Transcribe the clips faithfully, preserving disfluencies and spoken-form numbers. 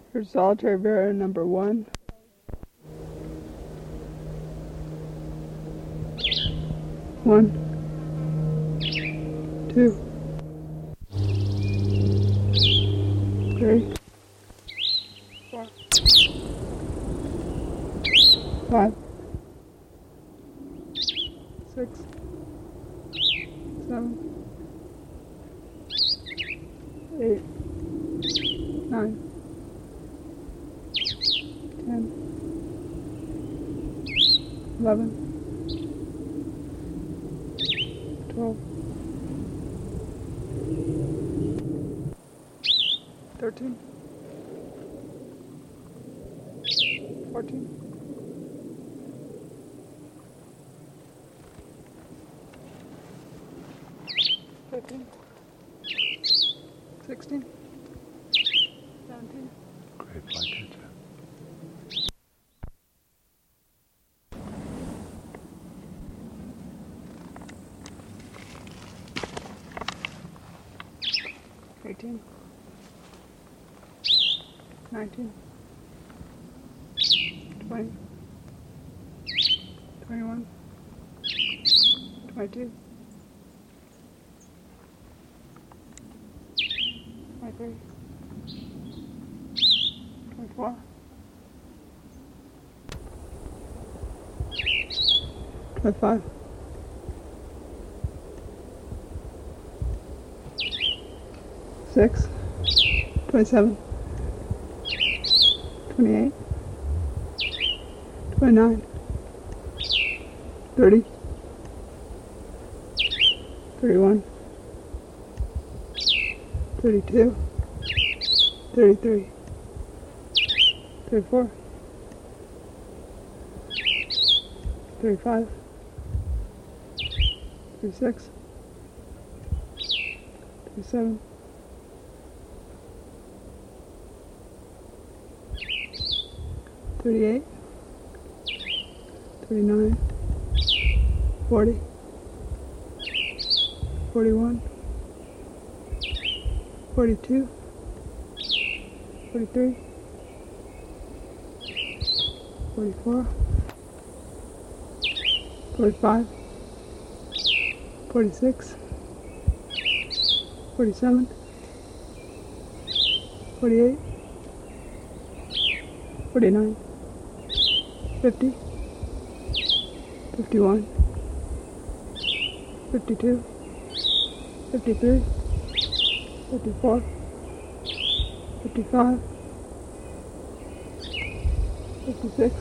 For solitary bear number one. One, two, three, four, five, six, seven, eight, nine, ten, eleven, twelve, thirteen, fourteen, fifteen, sixteen, seventeen, Great flycatcher. eighteen, nineteen, twenty, twenty-one, twenty-two, twenty-three, twenty-four, twenty-five, six, twenty-seven, twenty-eight, twenty-nine, thirty, thirty-one, thirty-two, thirty-three, thirty-four, thirty-five, thirty-six, thirty-seven, thirty-eight, thirty-nine, forty, forty-one, forty-two, forty-three, forty-four, forty-five, forty-six, forty-seven, forty-eight, forty-nine, fifty, fifty-one, fifty-two, fifty-three, fifty-four, fifty-five, fifty-six,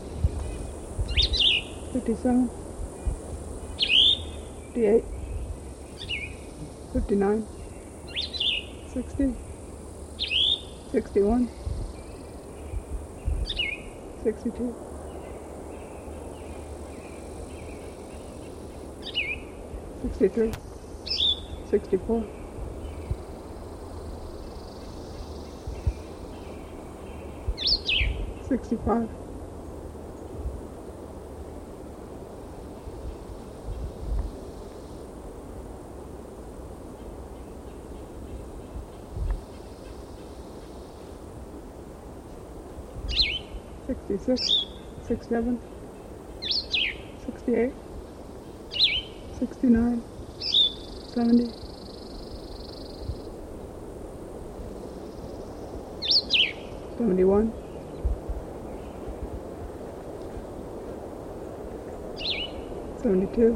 fifty-seven, fifty-eight, fifty-nine, sixty, sixty-one, sixty-two, sixty-three, sixty-four, sixty-five, sixty-six, sixty-seven, sixty-eight, sixty-nine, seventy, seventy-one, seventy-two,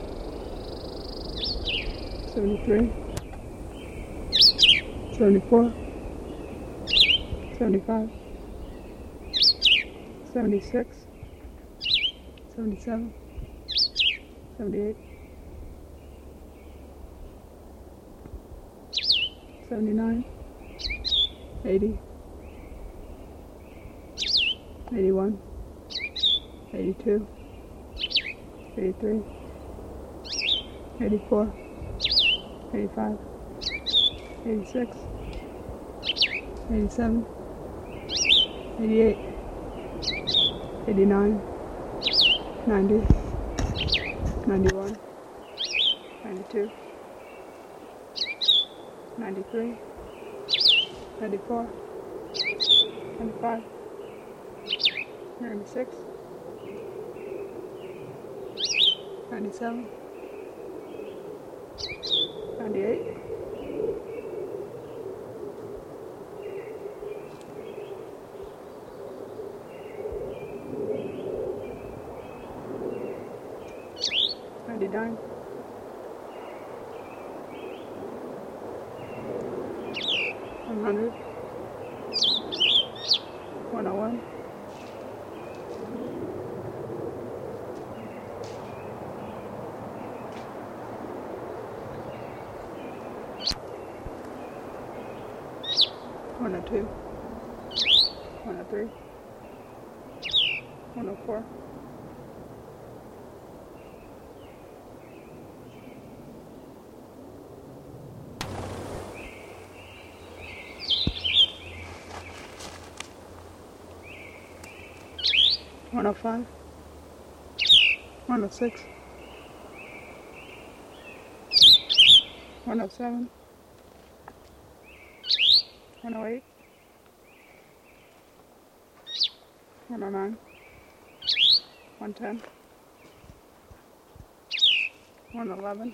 seventy-three, seventy-four, seventy-five, seventy-six, seventy-seven, seventy-eight, seventy-nine, eighty, eighty-one, eighty-two, eighty-three, eighty-four, eighty-five, eighty-six, eighty-seven, eighty-eight, eighty-nine, ninety, ninety-one, ninety-two, ninety-three, ninety-four, ninety-five, ninety-six, ninety-seven, ninety-eight, ninety-nine, one hundred, one oh one, one oh two, one oh three, one oh four, one oh five, one oh six, one oh seven, one oh eight, one oh nine, one ten, one eleven,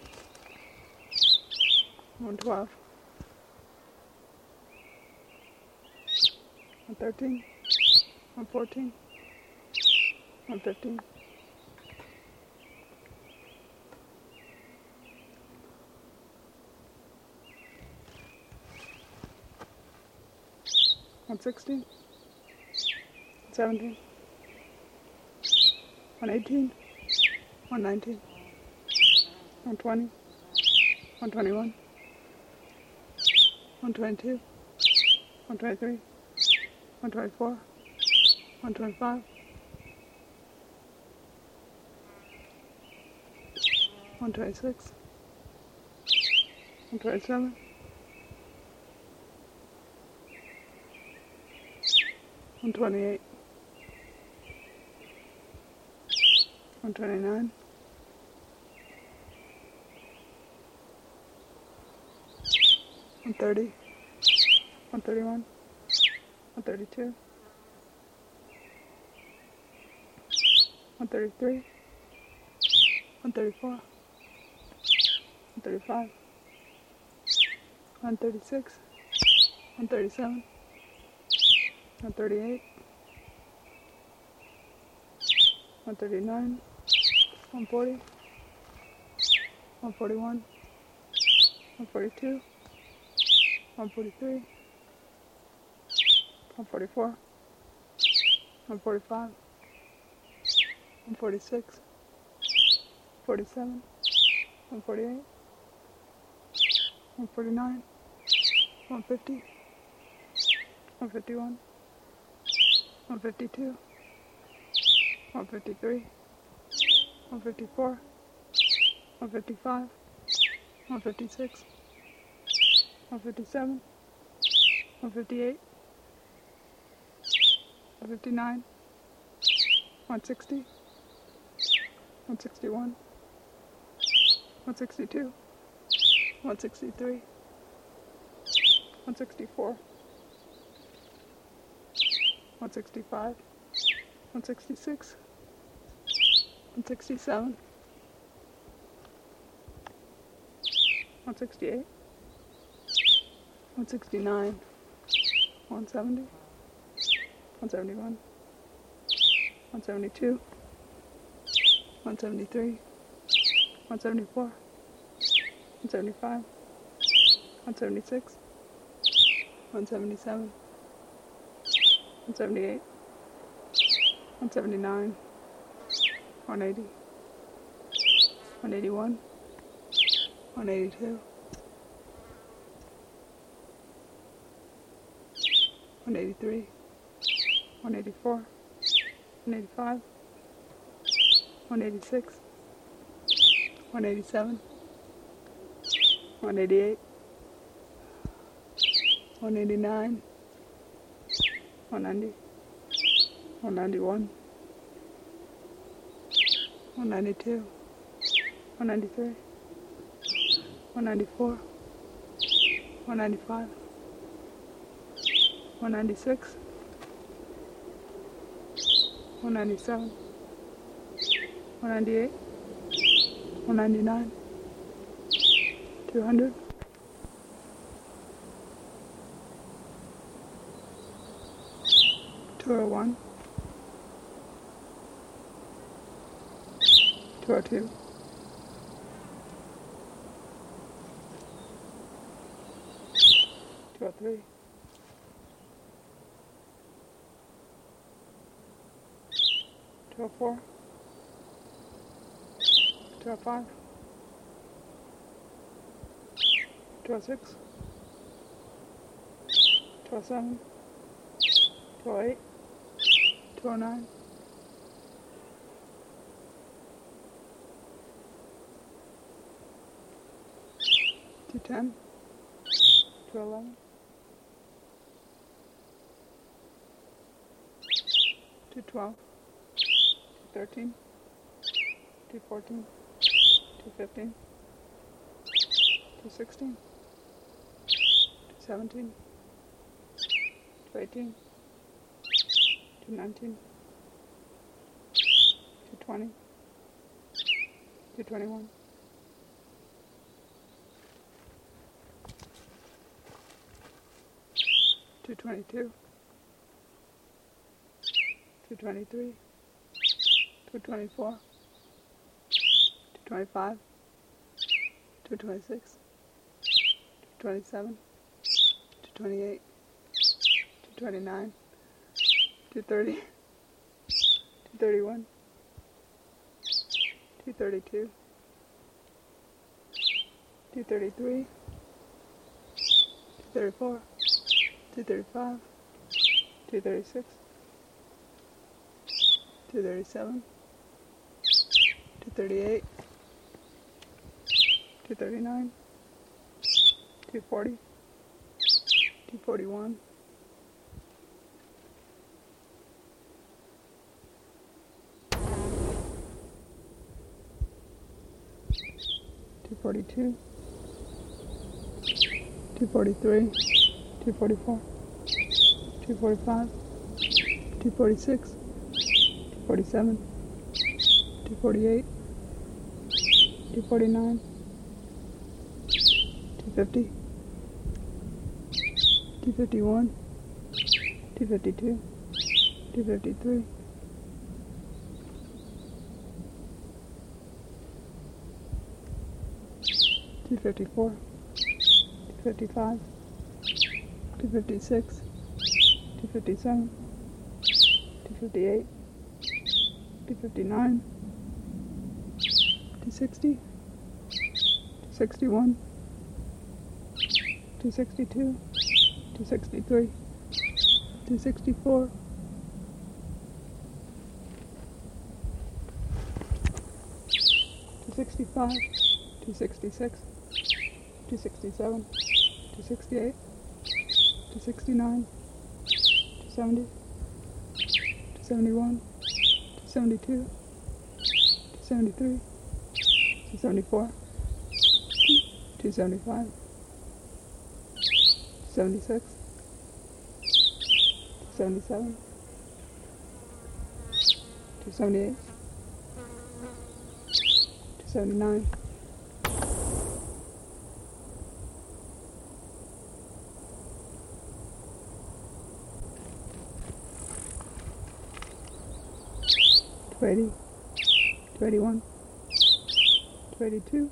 one twelve, one thirteen, one fourteen, one fifteen, one sixteen, one seventeen, one eighteen, one nineteen, one twenty, one twenty-one, one twenty-two, one twenty-three, one twenty-four, one twenty-five, one twenty-six, one twenty-seven, one twenty-eight, one twenty-nine, one thirty, one thirty-one, one thirty-two, one thirty-three, one thirty-four, one thirty-five, one thirty-six, one thirty-seven, one thirty-eight, one thirty-nine, one forty, one forty-one, one forty-two, one forty-three, one forty-four, one forty-five, one forty-six, forty-seven, one forty-eight, one forty-nine, one fifty, one fifty-one, one fifty-two, one fifty-three, one fifty-four, one fifty-five, one fifty-six, one fifty-seven, one fifty-eight, one fifty-nine, one sixty, one sixty-one, one sixty-two, one sixty-three, one sixty-four, one sixty-five, one sixty-six, one sixty-seven, one sixty-eight, one sixty-nine, one seventy, one seventy-one, one seventy-two, one seventy-three, one seventy-four, one seventy-five, one seventy-six, one seventy-seven, one seventy-eight, one seventy-nine, one eighty, one eighty-one, one eighty-two, one eighty-three, one eighty-four, one eighty-five, one eighty-six, one eighty-seven, one eighty-eight, one eighty-nine, one ninety, one ninety-one, one ninety-two, one ninety-three, one ninety-four, one ninety-five, one ninety-six, one ninety-seven, one ninety-eight, one ninety-nine, two hundred, two oh one, two oh two, two oh three, two oh four, two oh five, two oh six, two oh seven, two oh eight, two oh nine, two ten, two eleven, two twelve, two thirteen, two fourteen, two fifteen, two sixteen, two seventeen, two eighteen, two nineteen, two twenty, two twenty-one, two twenty-two, two twenty-three, two twenty-four, two twenty-five, two twenty-six, two twenty-seven, two twenty-eight, two twenty-nine, two thirty, two thirty-one, two thirty-two, two thirty-three, two thirty-four, two thirty-five, two thirty-six, two thirty-seven, two thirty-eight, two thirty-nine, two forty, two forty-one, two forty-two, two forty-three, two forty-four, two forty-five, two forty-six, two forty-seven, two forty-eight, two forty-nine, two fifty, two fifty-one, two fifty-two, two fifty-three, two fifty-four, two fifty-five, two fifty-six, two fifty-seven, two fifty-eight, two fifty-nine, two sixty, two sixty-one, two sixty-two, two sixty-three, two sixty-four, two sixty-five, two sixty-six, two sixty-seven, two sixty-eight, two sixty-nine, two seventy, two seventy-one, two seventy-two, two seventy-three, two seventy-four, two seventy-five, two seventy-six, two seventy-seven, two seventy-eight, two seventy-nine, two eighty, two eighty-one, two eighty-two,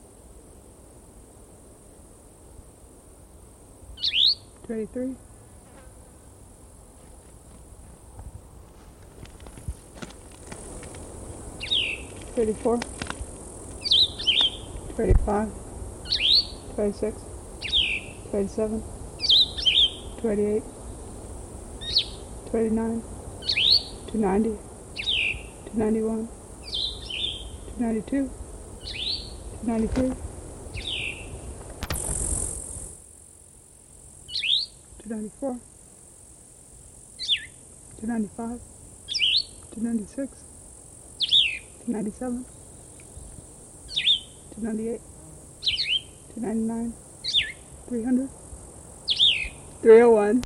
two eighty-three, two eighty-four, two eighty-five, two eighty-six, two eighty-seven, two eighty-eight, two eighty-nine, two ninety, two ninety-one, two ninety-two, two ninety-three, two ninety-four, two ninety-five, two ninety-six, two ninety-seven, two ninety-eight, two ninety-nine, three hundred, three oh one.